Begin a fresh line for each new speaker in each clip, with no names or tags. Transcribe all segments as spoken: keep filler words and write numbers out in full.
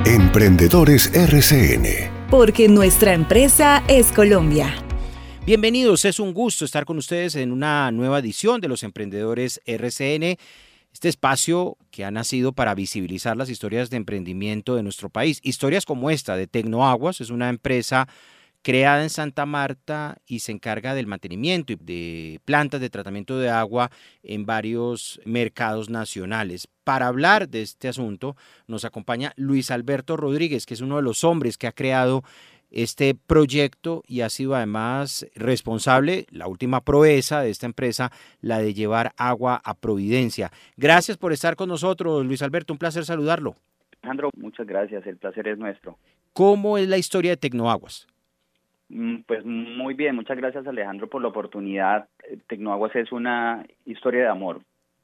Emprendedores R C N.
Porque nuestra empresa es Colombia.
Bienvenidos, es un gusto estar con ustedes en una nueva edición de los Emprendedores R C N, este espacio que ha nacido para visibilizar las historias de emprendimiento de nuestro país. Historias como esta de Tecnoaguas, es una empresa creada en Santa Marta y se encarga del mantenimiento de plantas de tratamiento de agua en varios mercados nacionales. Para hablar de este asunto nos acompaña Luis Alberto Rodríguez, que es uno de los hombres que ha creado este proyecto y ha sido además responsable, la última proeza de esta empresa, la de llevar agua a Providencia. Gracias por estar con nosotros, Luis Alberto, un placer saludarlo.
Alejandro, muchas gracias, el placer es nuestro.
¿Cómo es la historia de Tecnoaguas?
Pues muy bien, muchas gracias Alejandro por la oportunidad. Tecnoaguas es una historia de amor.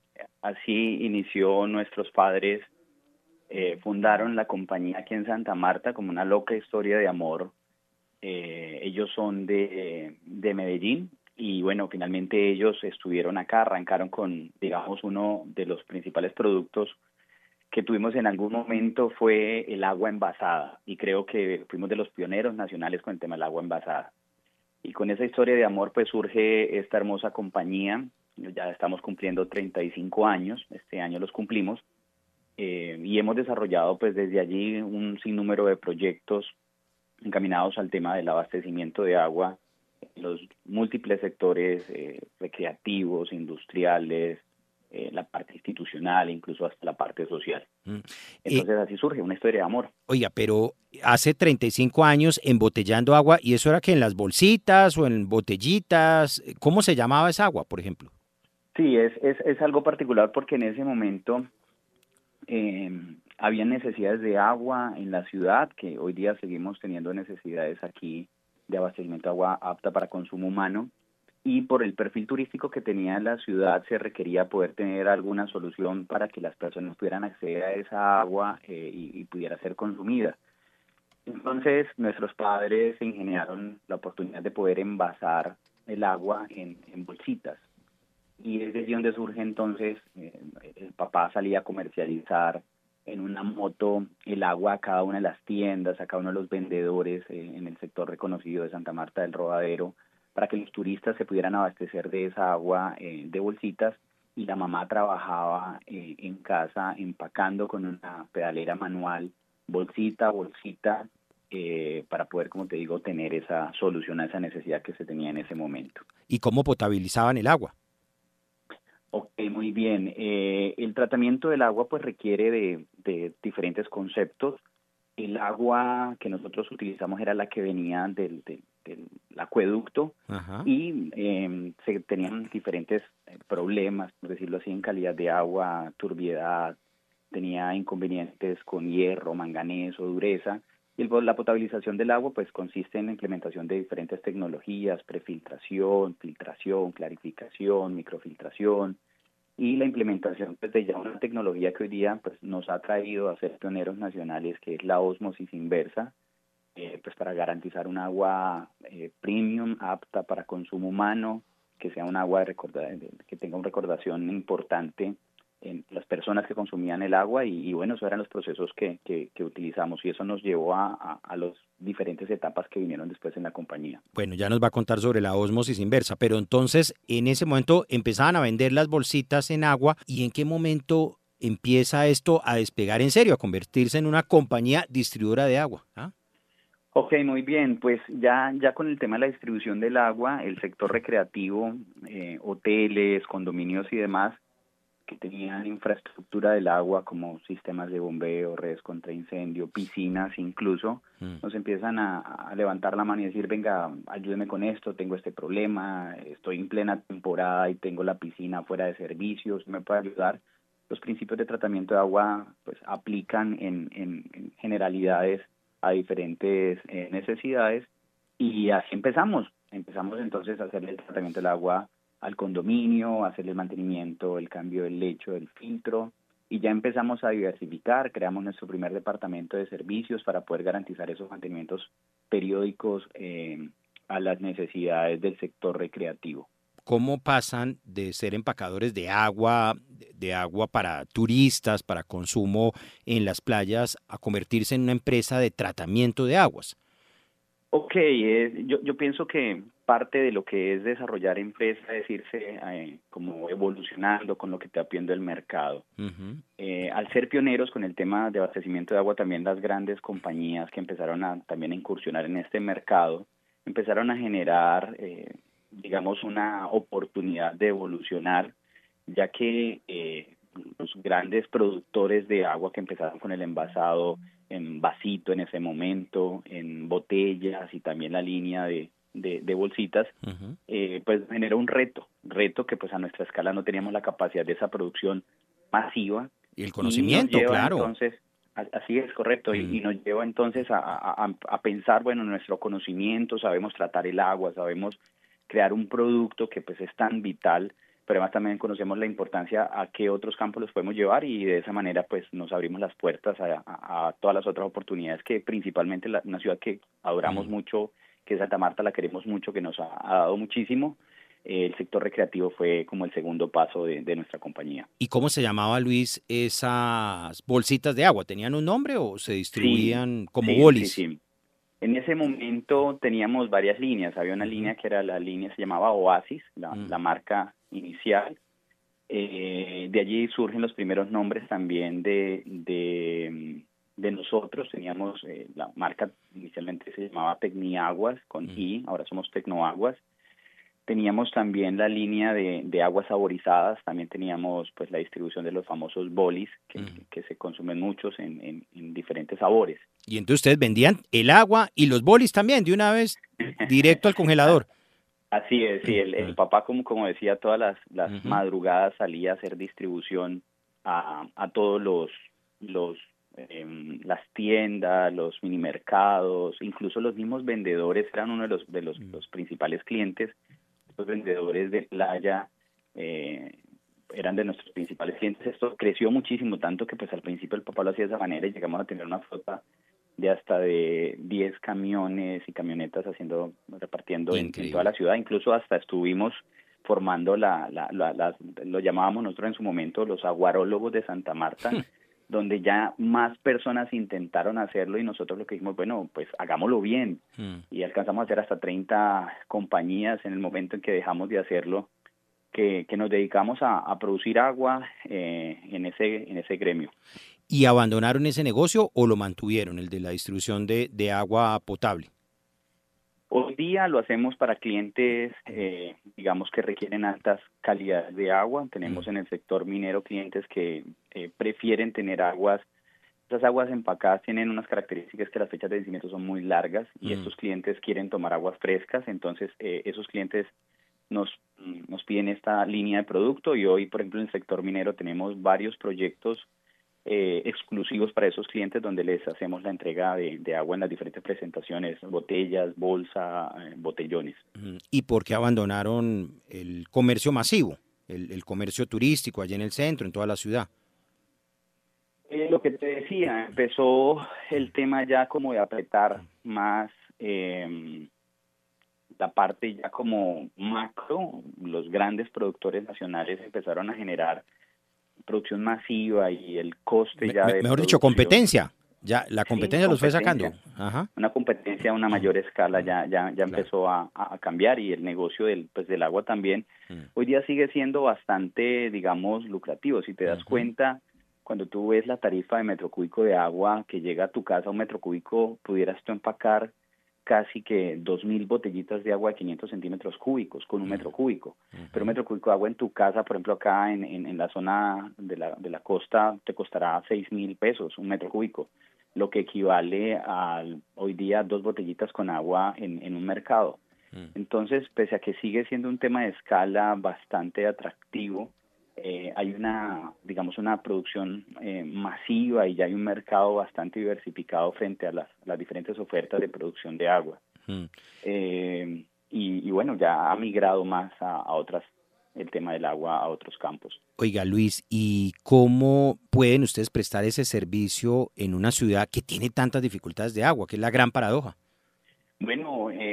Así inició nuestros padres, eh, fundaron la compañía aquí en Santa Marta como una loca historia de amor. Eh, ellos son de, de Medellín y bueno, finalmente ellos estuvieron acá, arrancaron con, digamos, uno de los principales productos que tuvimos en algún momento fue el agua envasada, y creo que fuimos de los pioneros nacionales con el tema del agua envasada. Y con esa historia de amor pues surge esta hermosa compañía. Ya estamos cumpliendo treinta y cinco años, este año los cumplimos, eh, y hemos desarrollado pues desde allí un sinnúmero de proyectos encaminados al tema del abastecimiento de agua en los múltiples sectores eh, recreativos, industriales, Eh, la parte institucional, incluso hasta la parte social. Mm. Entonces eh, así surge una historia de amor.
Oiga, pero hace treinta y cinco años embotellando agua, ¿y eso era que en las bolsitas o en botellitas? ¿Cómo se llamaba esa agua, por ejemplo?
Sí, es, es, es algo particular porque en ese momento eh, había necesidades de agua en la ciudad, que hoy día seguimos teniendo necesidades aquí de abastecimiento de agua apta para consumo humano. Y por el perfil turístico que tenía la ciudad se requería poder tener alguna solución para que las personas pudieran acceder a esa agua eh, y, y pudiera ser consumida. Entonces nuestros padres se ingeniaron la oportunidad de poder envasar el agua en, en bolsitas. Y es desde donde surge entonces, eh, el papá salía a comercializar en una moto el agua a cada una de las tiendas, a cada uno de los vendedores eh, en el sector reconocido de Santa Marta del Rodadero, para que los turistas se pudieran abastecer de esa agua eh, de bolsitas, y la mamá trabajaba eh, en casa empacando con una pedalera manual, bolsita a bolsita, eh, para poder, como te digo, tener esa solución a esa necesidad que se tenía en ese momento.
¿Y cómo potabilizaban el agua?
Ok, muy bien. Eh, el tratamiento del agua pues requiere de, de diferentes conceptos. El agua que nosotros utilizamos era la que venía del, del, del acueducto. Ajá. Y eh, se tenían diferentes problemas, por decirlo así, en calidad de agua, turbiedad, tenía inconvenientes con hierro, manganeso, dureza. Y el, la potabilización del agua pues consiste en la implementación de diferentes tecnologías, prefiltración, filtración, clarificación, microfiltración, y la implementación pues, de ya una tecnología que hoy día pues, nos ha traído a ser pioneros nacionales, que es la ósmosis inversa, eh, pues para garantizar un agua eh, premium, apta para consumo humano, que sea un agua de recorda, que tenga una recordación importante en las personas que consumían el agua, y, y bueno, esos eran los procesos que, que, que utilizamos, y eso nos llevó a, a, a las diferentes etapas que vinieron después en la compañía.
Bueno, ya nos va a contar sobre la ósmosis inversa, pero entonces en ese momento empezaban a vender las bolsitas en agua, ¿y en qué momento empieza esto a despegar en serio, a convertirse en una compañía distribuidora de agua? ¿Ah?
Ok, muy bien, pues ya, ya con el tema de la distribución del agua, el sector recreativo, eh, hoteles, condominios y demás, que tenían infraestructura del agua como sistemas de bombeo, redes contra incendio, piscinas incluso, mm. nos empiezan a, a levantar la mano y decir, venga, ayúdeme con esto, tengo este problema, estoy en plena temporada y tengo la piscina fuera de servicios, ¿me puede ayudar? Los principios de tratamiento de agua pues aplican en, en, en generalidades a diferentes eh, necesidades, y así empezamos, empezamos entonces a hacer el tratamiento del agua al condominio, hacerle el mantenimiento, el cambio del lecho, del filtro, y ya empezamos a diversificar, creamos nuestro primer departamento de servicios para poder garantizar esos mantenimientos periódicos eh, a las necesidades del sector recreativo.
cómo pasan de ser empacadores de agua, de agua para turistas, para consumo en las playas, a convertirse en una empresa de tratamiento de aguas.
Ok, eh, yo, yo pienso que parte de lo que es desarrollar empresa es irse eh, como evolucionando con lo que está pidiendo el mercado.
Uh-huh.
Eh, al ser pioneros con el tema de abastecimiento de agua, también las grandes compañías que empezaron a también a incursionar en este mercado, empezaron a generar, eh, digamos, una oportunidad de evolucionar, ya que eh, los grandes productores de agua que empezaron con el envasado en vasito en ese momento, en botellas y también la línea de, de, de bolsitas, uh-huh. eh, pues generó un reto, reto que pues a nuestra escala no teníamos la capacidad de esa producción masiva.
Y el conocimiento,
y nos lleva,
claro.
Entonces, así es, correcto, mm. y, y nos lleva entonces a, a, a pensar, bueno, nuestro conocimiento, sabemos tratar el agua, sabemos crear un producto que pues es tan vital, pero además también conocemos la importancia a qué otros campos los podemos llevar y de esa manera pues nos abrimos las puertas a, a, a todas las otras oportunidades que principalmente la, una ciudad que adoramos mm. mucho, que es Santa Marta, la queremos mucho, que nos ha, ha dado muchísimo. Eh, el sector recreativo fue como el segundo paso de, de nuestra compañía.
¿Y cómo se llamaba, Luis, esas bolsitas de agua? ¿Tenían un nombre o se distribuían sí, como
sí,
bolis?
Sí, sí. En ese momento teníamos varias líneas. Había una uh-huh. línea que era la línea, se llamaba Oasis, la, uh-huh. la marca inicial. Eh, de allí surgen los primeros nombres también de, de, de nosotros. Teníamos eh, la marca inicialmente se llamaba Tecniaguas con uh-huh. I, ahora somos Tecnoaguas. Teníamos también la línea de, de aguas saborizadas, también teníamos pues la distribución de los famosos bolis, que, uh-huh. que, que se consumen muchos en, en, en diferentes sabores.
Y entonces ustedes vendían el agua y los bolis también, de una vez, directo al congelador.
Así es, sí, el, el papá, como, como decía, todas las, las uh-huh. madrugadas salía a hacer distribución a, a todos los, los eh, las tiendas, los minimercados, incluso los mismos vendedores eran uno de los, de los, uh-huh. los principales clientes. Los vendedores de playa eh, eran de nuestros principales clientes. Esto creció muchísimo, tanto que pues al principio el papá lo hacía de esa manera y llegamos a tener una flota de hasta de diez camiones y camionetas haciendo repartiendo en, en toda la ciudad. Incluso hasta estuvimos formando la, la, la, la lo llamábamos nosotros en su momento los aguarólogos de Santa Marta, donde ya más personas intentaron hacerlo y nosotros lo que dijimos, bueno, pues hagámoslo bien. Mm. Y alcanzamos a hacer hasta treinta compañías en el momento en que dejamos de hacerlo, que, que nos dedicamos a, a producir agua eh, en ese en ese gremio.
¿Y abandonaron ese negocio o lo mantuvieron, el de la distribución de, de agua potable?
Hoy día lo hacemos para clientes, eh, digamos, que requieren altas calidades de agua. Tenemos mm. en el sector minero clientes que eh, prefieren tener aguas. Estas aguas empacadas tienen unas características que las fechas de vencimiento son muy largas y mm. estos clientes quieren tomar aguas frescas. Entonces, eh, esos clientes nos, nos piden esta línea de producto y hoy, por ejemplo, en el sector minero tenemos varios proyectos Eh, exclusivos para esos clientes donde les hacemos la entrega de, de agua en las diferentes presentaciones, botellas, bolsa, eh, botellones.
¿Y por qué abandonaron el comercio masivo, el, el comercio turístico allá en el centro, en toda la ciudad?
Eh, lo que te decía, empezó el tema ya como de apretar más eh, la parte ya como macro. Los grandes productores nacionales empezaron a generar producción masiva y el coste
Me,
ya de
mejor dicho, competencia. Ya la competencia
sí,
los fue sacando. Ajá.
Una competencia a una mayor escala ya ya ya claro. empezó a, a cambiar y el negocio del pues del agua también mm. hoy día sigue siendo bastante, digamos, lucrativo. Si te das uh-huh. cuenta, cuando tú ves la tarifa de metro cúbico de agua que llega a tu casa, un metro cúbico, pudieras tú empacar casi que dos mil botellitas de agua de quinientos centímetros cúbicos con un metro cúbico. Uh-huh. Pero un metro cúbico de agua en tu casa, por ejemplo, acá en, en, en la zona de la, de la costa, te costará seis mil pesos un metro cúbico, lo que equivale a hoy día dos botellitas con agua en, en un mercado. Uh-huh. Entonces, pese a que sigue siendo un tema de escala bastante atractivo, eh, hay una, digamos, una producción eh, masiva y ya hay un mercado bastante diversificado frente a las, las diferentes ofertas de producción de agua. Mm. Eh, y, y bueno, ya ha migrado más a, a otras, el tema del agua a otros campos.
Oiga, Luis, ¿y cómo pueden ustedes prestar ese servicio en una ciudad que tiene tantas dificultades de agua, que es la gran paradoja?
Bueno, eh,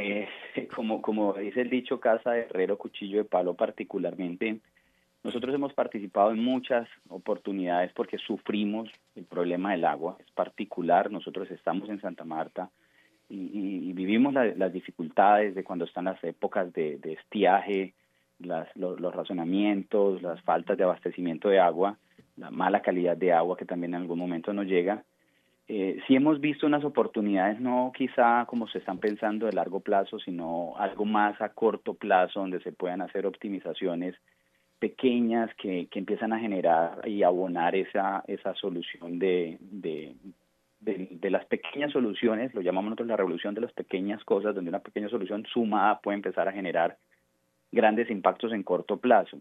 como, como dice el dicho, casa de herrero, cuchillo de palo particularmente. Nosotros hemos participado en muchas oportunidades porque sufrimos el problema del agua, es particular. Nosotros estamos en Santa Marta y, y, y vivimos la, las dificultades de cuando están las épocas de, de estiaje, las, los, los razonamientos, las faltas de abastecimiento de agua, la mala calidad de agua que también en algún momento nos llega. Eh, sí hemos visto unas oportunidades, no quizá como se están pensando de largo plazo, sino algo más a corto plazo, donde se puedan hacer optimizaciones pequeñas que, que empiezan a generar y abonar esa, esa solución de, de, de, de las pequeñas soluciones, lo llamamos nosotros la revolución de las pequeñas cosas, donde una pequeña solución sumada puede empezar a generar grandes impactos en corto plazo.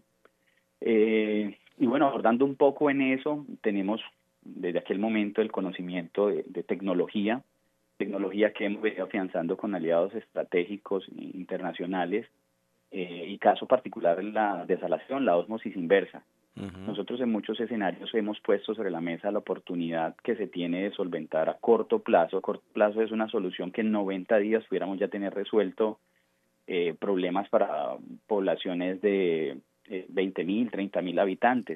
Eh, y bueno, abordando un poco en eso, tenemos desde aquel momento el conocimiento de, de tecnología, tecnología que hemos venido afianzando con aliados estratégicos internacionales, eh, y caso particular la desalación, la ósmosis inversa. Uh-huh. Nosotros en muchos escenarios hemos puesto sobre la mesa la oportunidad que se tiene de solventar a corto plazo. A corto plazo es una solución que en noventa días pudiéramos ya tener resuelto eh, problemas para poblaciones de eh, veinte mil, treinta mil habitantes.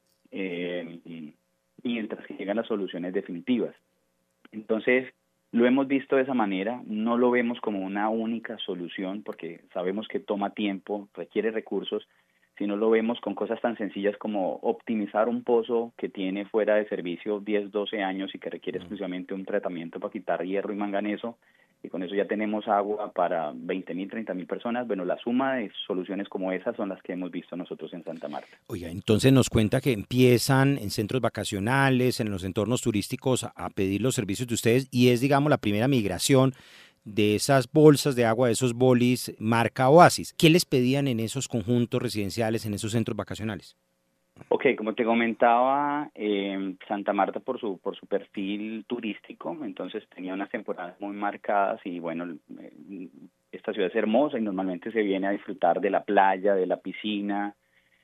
Eh, y, mientras que llegan las soluciones definitivas. Entonces, lo hemos visto de esa manera, no lo vemos como una única solución, porque sabemos que toma tiempo, requiere recursos, sino lo vemos con cosas tan sencillas como optimizar un pozo que tiene fuera de servicio diez, doce años y que requiere exclusivamente un tratamiento para quitar hierro y manganeso, y con eso ya tenemos agua para veinte mil, treinta mil personas. Bueno, la suma de soluciones como esas son las que hemos visto nosotros en Santa Marta.
Oiga, entonces nos cuenta que empiezan en centros vacacionales, en los entornos turísticos, a pedir los servicios de ustedes, y es, digamos, la primera migración de esas bolsas de agua, de esos bolis marca Oasis. ¿Qué les pedían en esos conjuntos residenciales, en esos centros vacacionales?
Ok, como te comentaba, eh, Santa Marta por su por su perfil turístico, entonces tenía unas temporadas muy marcadas y bueno, eh, esta ciudad es hermosa y normalmente se viene a disfrutar de la playa, de la piscina,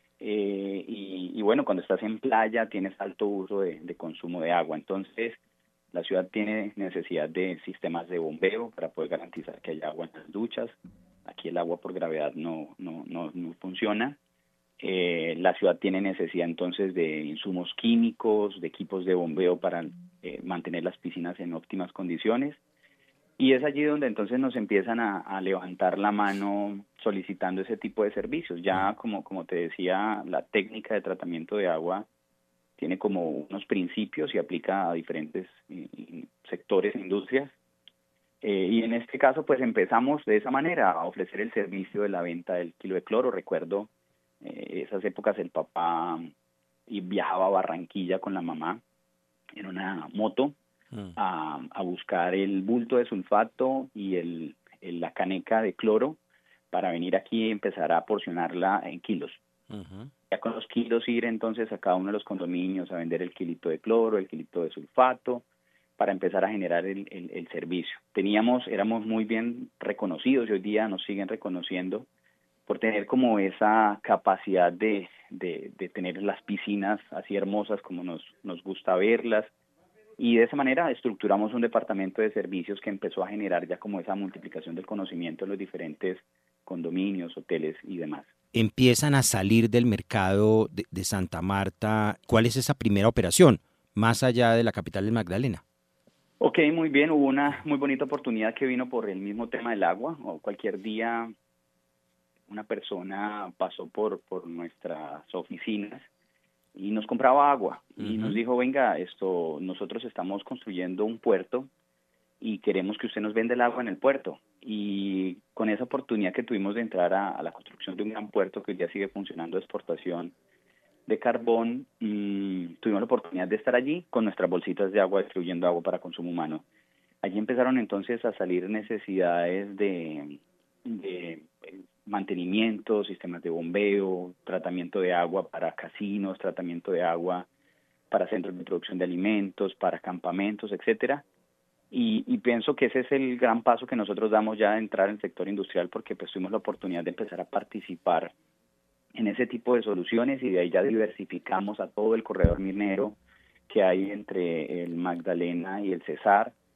eh, y, y bueno, cuando estás en playa tienes alto uso de, de consumo de agua, entonces la ciudad tiene necesidad de sistemas de bombeo para poder garantizar que haya agua en las duchas. Aquí el agua por gravedad no, no, no, no funciona. Eh, la ciudad tiene necesidad entonces de insumos químicos, de equipos de bombeo para eh, mantener las piscinas en óptimas condiciones, y es allí donde entonces nos empiezan a, a levantar la mano solicitando ese tipo de servicios. Ya como, como te decía, la técnica de tratamiento de agua tiene como unos principios y aplica a diferentes eh, sectores e industrias. Eh, y en este caso pues empezamos de esa manera a ofrecer el servicio de la venta del kilo de cloro. Recuerdo Eh, esas épocas el papá y viajaba a Barranquilla con la mamá en una moto mm. a, a buscar el bulto de sulfato y el, el, la caneca de cloro para venir aquí y empezar a porcionarla en kilos. Uh-huh. Ya con los kilos ir entonces a cada uno de los condominios a vender el kilito de cloro, el kilito de sulfato, para empezar a generar el, el, el servicio. Teníamos, éramos muy bien reconocidos y hoy día nos siguen reconociendo por tener como esa capacidad de, de, de tener las piscinas así hermosas como nos, nos gusta verlas, y de esa manera estructuramos un departamento de servicios que empezó a generar ya como esa multiplicación del conocimiento en los diferentes condominios, hoteles y demás.
Empiezan a salir del mercado de, de Santa Marta. ¿Cuál es esa primera operación, más allá de la capital del Magdalena?
Ok, muy bien, hubo una muy bonita oportunidad que vino por el mismo tema del agua, o cualquier día una persona pasó por, por nuestras oficinas y nos compraba agua y uh-huh. nos dijo, venga, esto nosotros estamos construyendo un puerto y queremos que usted nos venda el agua en el puerto. Y con esa oportunidad que tuvimos de entrar a, a la construcción de un gran puerto que hoy día sigue funcionando de exportación de carbón, mmm, tuvimos la oportunidad de estar allí con nuestras bolsitas de agua distribuyendo agua para consumo humano. Allí empezaron entonces a salir necesidades de, de mantenimiento, sistemas de bombeo, tratamiento de agua para casinos, tratamiento de agua para centros de producción de alimentos, para campamentos, etcétera. Y, y pienso que ese es el gran paso que nosotros damos ya de entrar en el sector industrial, porque pues tuvimos la oportunidad de empezar a participar en ese tipo de soluciones y de ahí ya diversificamos a todo el corredor minero que hay entre el Magdalena y el Cesar.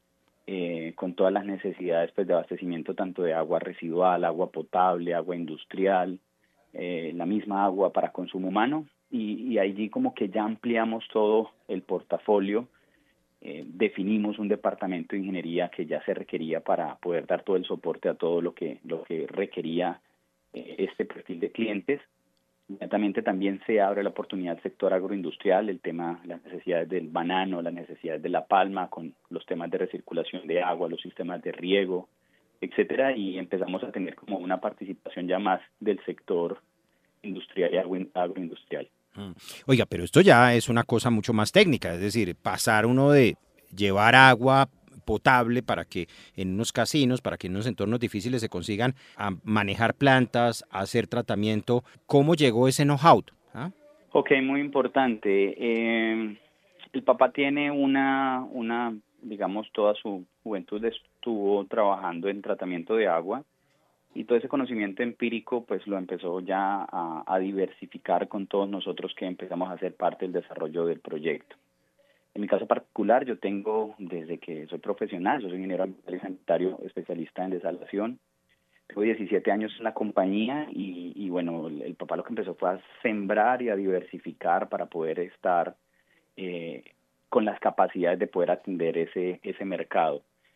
eh, con todas las necesidades pues, de abastecimiento tanto de agua residual, agua potable, agua industrial, eh, la misma agua para consumo humano, y, y allí como que ya ampliamos todo el portafolio. Eh, definimos un departamento de ingeniería que ya se requería para poder dar todo el soporte a todo lo que, lo que requería eh, este perfil de clientes. Inmediatamente también se abre la oportunidad al sector agroindustrial, el tema, las necesidades del banano, las necesidades de la palma, con los temas de recirculación de agua, los sistemas de riego, etcétera, y empezamos a tener como una participación ya más del sector industrial y agro- agroindustrial.
Mm. Oiga, pero esto ya es una cosa mucho más técnica, es decir, pasar uno de llevar agua potable para que en unos casinos, para que en unos entornos difíciles se consigan a manejar plantas, a hacer tratamiento. ¿Cómo llegó ese know-how? ¿Ah?
Ok, muy importante. Eh, el papá tiene una, una, digamos, toda su juventud estuvo trabajando en tratamiento de agua, y todo ese conocimiento empírico pues lo empezó ya a, a diversificar con todos nosotros que empezamos a ser parte del desarrollo del proyecto. En mi caso particular, yo tengo, desde que soy profesional, yo soy ingeniero ambiental y sanitario especialista en desalación, tengo diecisiete años en la compañía y, y bueno, el, el papá lo que empezó fue a sembrar y a diversificar para poder estar eh, con las capacidades de poder atender ese, ese mercado.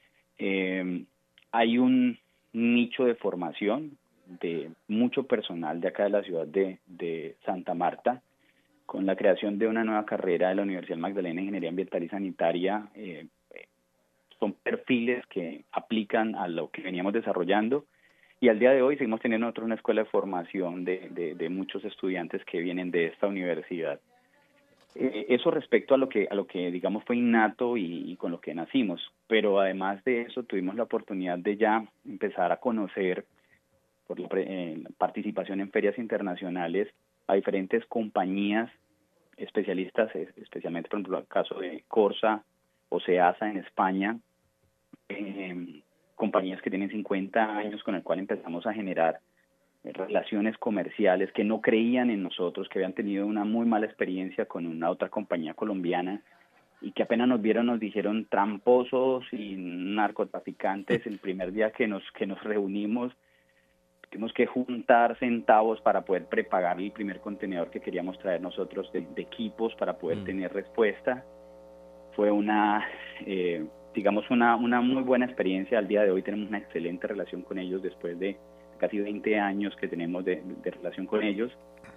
Eh, hay un nicho de formación de mucho personal de acá de la ciudad de, de Santa Marta, con la creación de una nueva carrera de la Universidad Magdalena de Ingeniería Ambiental y Sanitaria. Eh, son perfiles que aplican a lo que veníamos desarrollando, y al día de hoy seguimos teniendo nosotros una escuela de formación de, de, de muchos estudiantes que vienen de esta universidad. Eh, eso respecto a lo que a lo que digamos fue innato y, y con lo que nacimos, pero además de eso tuvimos la oportunidad de ya empezar a conocer por la, eh, la participación en ferias internacionales a diferentes compañías especialistas, especialmente por ejemplo el caso de Corsa o Seasa en España, eh, compañías que tienen cincuenta años, con el cual empezamos a generar relaciones comerciales, que no creían en nosotros, que habían tenido una muy mala experiencia con una otra compañía colombiana y que apenas nos vieron nos dijeron tramposos y narcotraficantes el primer día que nos que nos reunimos. Tuvimos que juntar centavos para poder prepagar el primer contenedor que queríamos traer nosotros de, de equipos para poder mm. tener respuesta. Fue una, eh, digamos, una, una muy buena experiencia. Al día de hoy tenemos una excelente relación con ellos después de casi veinte años que tenemos de, de relación con ellos.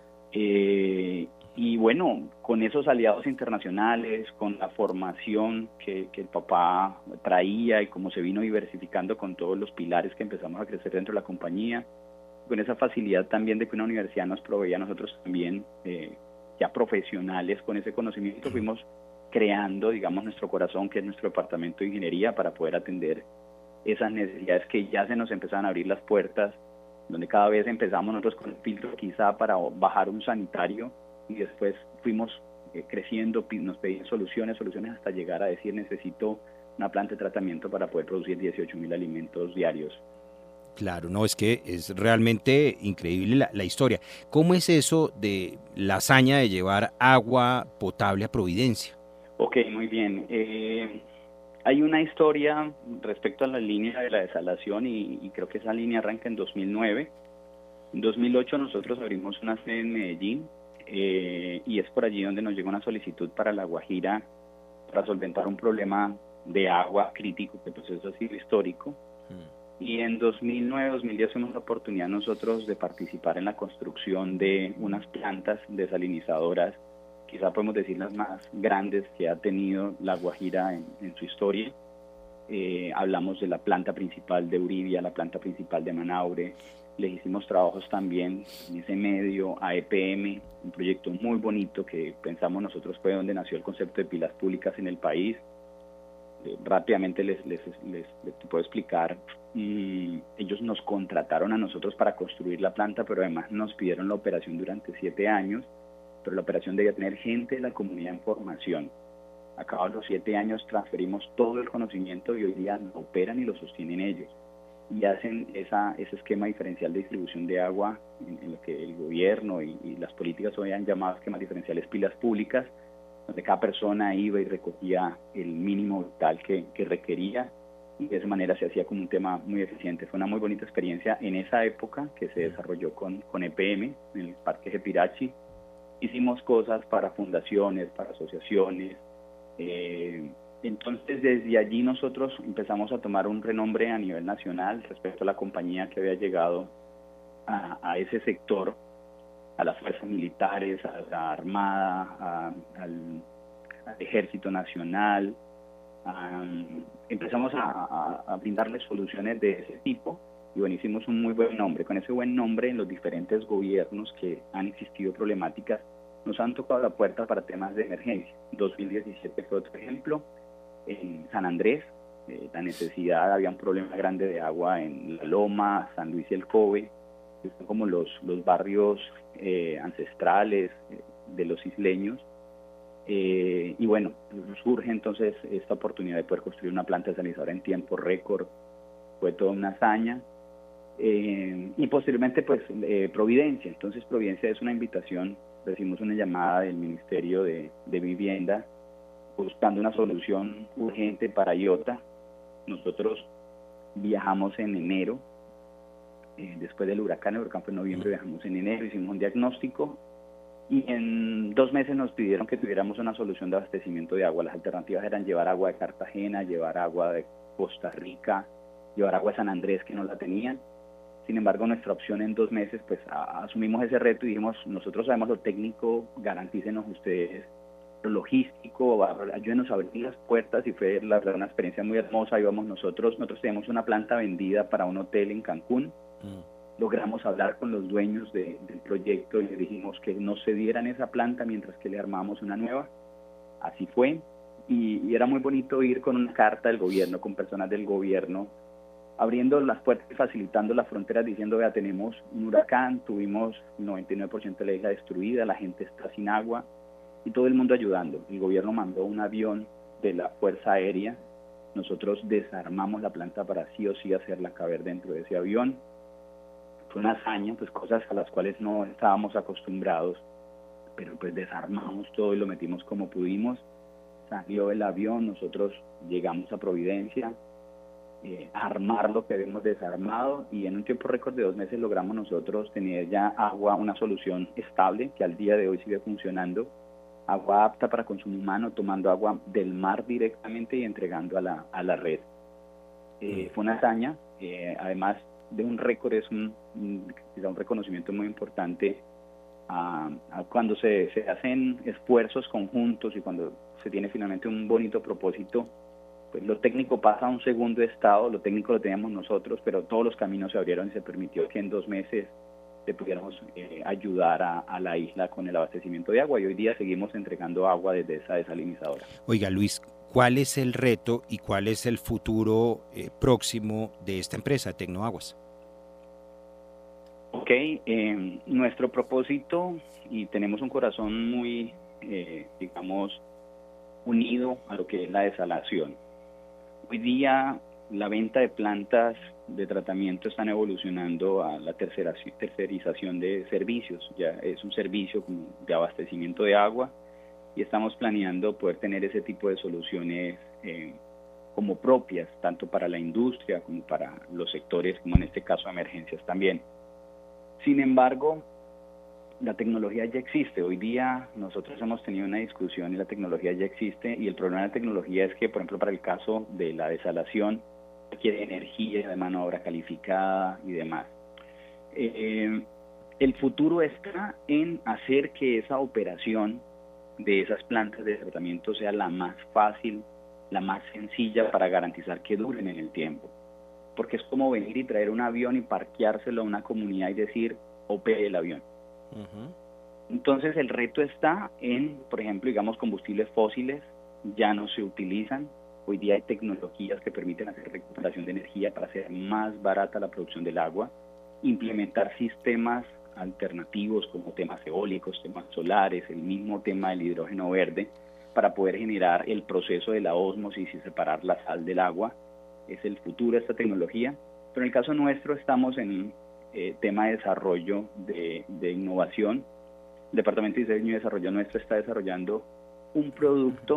Eh, y bueno, con esos aliados internacionales, con la formación que, que el papá traía y cómo se vino diversificando con todos los pilares que empezamos a crecer dentro de la compañía, con esa facilidad también de que una universidad nos proveía a nosotros también eh, ya profesionales con ese conocimiento, fuimos creando, digamos, nuestro corazón, que es nuestro departamento de ingeniería, para poder atender esas necesidades que ya se nos empezaban a abrir las puertas, donde cada vez empezamos nosotros con el filtro quizá para bajar un sanitario, y después fuimos eh, creciendo, nos pedían soluciones, soluciones hasta llegar a decir necesito una planta de tratamiento para poder producir dieciocho mil alimentos diarios.
Claro, no, es que es realmente increíble la, la historia. ¿Cómo es eso de la hazaña de llevar agua potable a Providencia?
Ok, muy bien. Eh, hay una historia respecto a la línea de la desalación y, y creo que esa línea arranca en dos mil nueve. En dos mil ocho nosotros abrimos una sede en Medellín eh, y es por allí donde nos llegó una solicitud para La Guajira para solventar un problema de agua crítico, que pues eso ha sido histórico. Mm. Y en dos mil nueve, dos mil diez tuvimos la oportunidad nosotros de participar en la construcción de unas plantas desalinizadoras, quizá podemos decir las más grandes que ha tenido La Guajira en, en su historia. Eh, hablamos de la planta principal de Uribia, la planta principal de Manaure. Les hicimos trabajos también en ese medio a E P M, un proyecto muy bonito que pensamos nosotros fue donde nació el concepto de pilas públicas en el país. Eh, rápidamente les, les, les, les puedo explicar. Y ellos nos contrataron a nosotros para construir la planta, pero además nos pidieron la operación durante siete años, pero la operación debía tener gente de la comunidad en formación. Acabados los siete años transferimos todo el conocimiento y hoy día lo operan y lo sostienen ellos. Y hacen esa, ese esquema diferencial de distribución de agua en, en lo que el gobierno y, y las políticas hoy han llamado esquemas diferenciales pilas públicas, donde cada persona iba y recogía el mínimo vital que, que requería y de esa manera se hacía como un tema muy eficiente. Fue una muy bonita experiencia en esa época que se desarrolló con, con E P M en el Parque Jepirachi. Hicimos cosas para fundaciones, para asociaciones. Eh, entonces desde allí nosotros empezamos a tomar un renombre a nivel nacional respecto a la compañía que había llegado a, a ese sector, a las fuerzas militares, a la Armada, a, al, al Ejército Nacional. Um, empezamos a, a, a brindarles soluciones de ese tipo y bueno, hicimos un muy buen nombre. Con ese buen nombre en los diferentes gobiernos que han existido problemáticas, nos han tocado la puerta para temas de emergencia. dos mil diecisiete fue otro ejemplo. En San Andrés, eh, la necesidad, había un problema grande de agua en La Loma, San Luis y El Cobe, que son como los, los barrios eh, ancestrales eh, de los isleños. Eh, y bueno, surge entonces esta oportunidad de poder construir una planta desalinizadora en tiempo récord. Fue toda una hazaña. Eh, y posteriormente, pues, eh, Providencia. Entonces, Providencia es una invitación, recibimos una llamada del Ministerio de, de Vivienda buscando una solución urgente para Iota. Nosotros viajamos en enero, eh, después del huracán, el huracán fue en noviembre, viajamos en enero, hicimos un diagnóstico, y en dos meses nos pidieron que tuviéramos una solución de abastecimiento de agua. Las alternativas eran llevar agua de Cartagena, llevar agua de Costa Rica, llevar agua de San Andrés, que no la tenían. Sin embargo, nuestra opción en dos meses, pues a, asumimos ese reto y dijimos, nosotros sabemos lo técnico, garantícenos ustedes lo logístico, ayúdenos a abrir las puertas, y fue la verdad una experiencia muy hermosa. Íbamos nosotros, nosotros teníamos una planta vendida para un hotel en Cancún. Mm. Logramos hablar con los dueños de, del proyecto y les dijimos que no cedieran esa planta mientras que le armábamos una nueva. Así fue, y, y era muy bonito ir con una carta del gobierno, con personas del gobierno, abriendo las puertas y facilitando las fronteras, diciendo, vea, tenemos un huracán, tuvimos el noventa y nueve por ciento de la isla destruida, la gente está sin agua, y todo el mundo ayudando. El gobierno mandó un avión de la Fuerza Aérea, nosotros desarmamos la planta para sí o sí hacerla caber dentro de ese avión. Fue una hazaña, pues cosas a las cuales no estábamos acostumbrados, pero pues desarmamos todo y lo metimos como pudimos. Salió el avión, nosotros llegamos a Providencia, eh, a armar lo que habíamos desarmado, y en un tiempo récord de dos meses logramos nosotros tener ya agua, una solución estable que al día de hoy sigue funcionando, agua apta para consumo humano, tomando agua del mar directamente y entregando a la, a la red. Eh, fue una hazaña, eh, además de un récord, es un, un, un reconocimiento muy importante a, a cuando se, se hacen esfuerzos conjuntos y cuando se tiene finalmente un bonito propósito. Pues lo técnico pasa a un segundo estado, lo técnico lo teníamos nosotros, pero todos los caminos se abrieron y se permitió que en dos meses le pudiéramos eh, ayudar a, a la isla con el abastecimiento de agua, y hoy día seguimos entregando agua desde esa desalinizadora.
Oiga, Luis, ¿cuál es el reto y cuál es el futuro eh, próximo de esta empresa, Tecnoaguas?
Ok, eh, nuestro propósito, y tenemos un corazón muy, eh, digamos, unido a lo que es la desalación. Hoy día la venta de plantas de tratamiento están evolucionando a la tercera, tercerización de servicios. Ya es un servicio como de abastecimiento de agua, y estamos planeando poder tener ese tipo de soluciones eh, como propias, tanto para la industria como para los sectores, como en este caso emergencias también. Sin embargo, la tecnología ya existe. Hoy día nosotros hemos tenido una discusión y la tecnología ya existe, y el problema de la tecnología es que, por ejemplo, para el caso de la desalación, requiere energía de mano de obra calificada y demás. Eh, el futuro está en hacer que esa operación de esas plantas de tratamiento sea la más fácil, la más sencilla, para garantizar que duren en el tiempo. Porque es como venir y traer un avión y parqueárselo a una comunidad y decir, opere el avión. Uh-huh. Entonces el reto está en, por ejemplo, digamos, combustibles fósiles ya no se utilizan. Hoy día hay tecnologías que permiten hacer recuperación de energía para hacer más barata la producción del agua, implementar sistemas alternativos como temas eólicos, temas solares, el mismo tema del hidrógeno verde, para poder generar el proceso de la ósmosis y separar la sal del agua. Es el futuro de esta tecnología, pero en el caso nuestro estamos en eh, tema de desarrollo de, de innovación. El Departamento de Diseño y Desarrollo nuestro está desarrollando un producto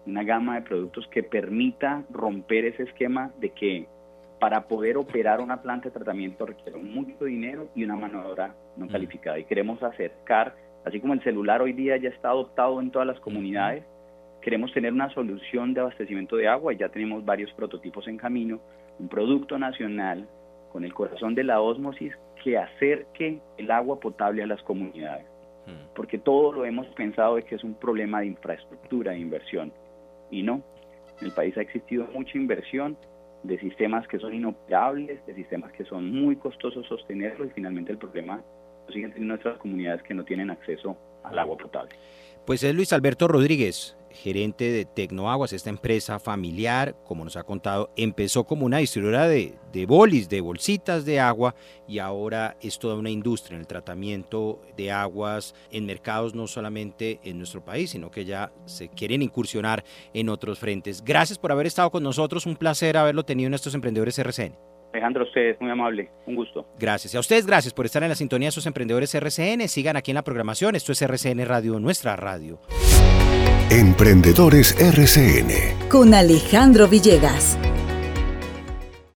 una gama de productos que permita romper ese esquema de que para poder operar una planta de tratamiento requiere mucho dinero y una mano de obra no calificada. Y queremos acercar, así como el celular hoy día ya está adoptado en todas las comunidades, queremos tener una solución de abastecimiento de agua y ya tenemos varios prototipos en camino, un producto nacional con el corazón de la ósmosis que acerque el agua potable a las comunidades. Porque todo lo hemos pensado de que es un problema de infraestructura, de inversión, y no. En el país ha existido mucha inversión de sistemas que son inoperables, de sistemas que son muy costosos sostenerlos, y finalmente el problema lo siguen teniendo nuestras comunidades que no tienen acceso al agua potable.
Pues es Luis Alberto Rodríguez, gerente de Tecnoaguas, esta empresa familiar, como nos ha contado, empezó como una distribuidora de, de bolis, de bolsitas de agua, y ahora es toda una industria en el tratamiento de aguas en mercados no solamente en nuestro país, sino que ya se quieren incursionar en otros frentes. Gracias por haber estado con nosotros, un placer haberlo tenido en estos Emprendedores R C N.
Alejandro, a ustedes, muy amable, un gusto.
Gracias. Y a ustedes, gracias por estar en la sintonía de esos Emprendedores R C N. Sigan aquí en la programación. Esto es R C N Radio, nuestra radio.
Emprendedores R C N.
Con Alejandro Villegas.